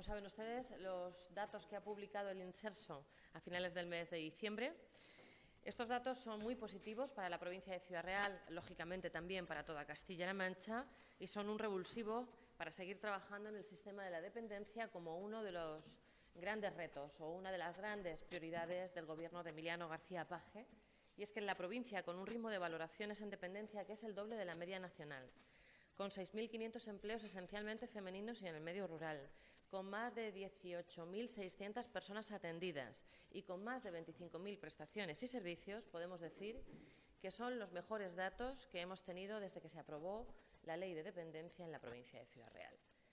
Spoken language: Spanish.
como saben ustedes, los datos que ha publicado el Inserso a finales del mes de diciembre, estos datos son muy positivos para la provincia de Ciudad Real, lógicamente también para toda Castilla-La Mancha, y son un revulsivo para seguir trabajando en el sistema de la dependencia como uno de los grandes retos o una de las grandes prioridades del Gobierno de Emiliano García Paje. Y es que en la provincia, con un ritmo de valoraciones en dependencia que es el doble de la media nacional, con 6.500 empleos esencialmente femeninos y en el medio rural, con más de 18.600 personas atendidas y con más de 25.000 prestaciones y servicios, podemos decir que son los mejores datos que hemos tenido desde que se aprobó la Ley de Dependencia en la provincia de Ciudad Real.